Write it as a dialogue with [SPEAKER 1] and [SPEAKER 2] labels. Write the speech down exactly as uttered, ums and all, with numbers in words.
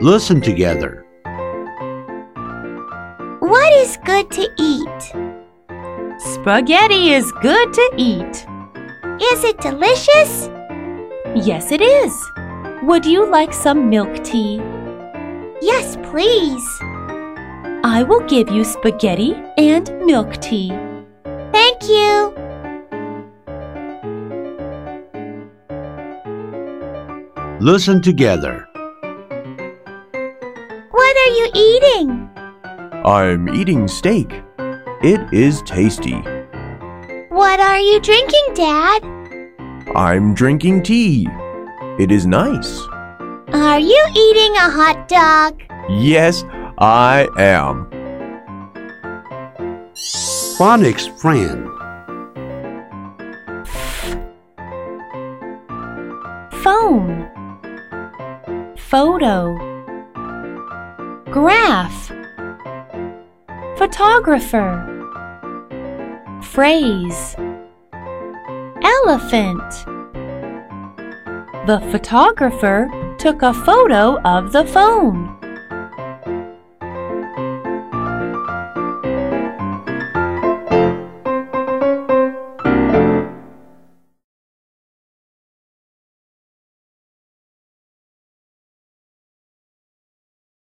[SPEAKER 1] Listen together.
[SPEAKER 2] What is good to eat?
[SPEAKER 3] Spaghetti is good to eat.
[SPEAKER 2] Is it delicious?
[SPEAKER 3] Yes, it is. Would you like some milk tea?
[SPEAKER 2] Yes, please.
[SPEAKER 3] I will give you spaghetti and milk tea.
[SPEAKER 2] Thank you.
[SPEAKER 1] Listen together.
[SPEAKER 2] What are you eating?
[SPEAKER 4] I'm eating steak. It is tasty.
[SPEAKER 2] What are you drinking, Dad?
[SPEAKER 4] I'm drinking tea. It is nice.
[SPEAKER 2] Are you eating a hot dog?
[SPEAKER 4] Yes, I am.
[SPEAKER 1] Phonics friend.
[SPEAKER 3] Phone, photo, graph, photographer, phrase, elephant. The photographer took a photo of the phone.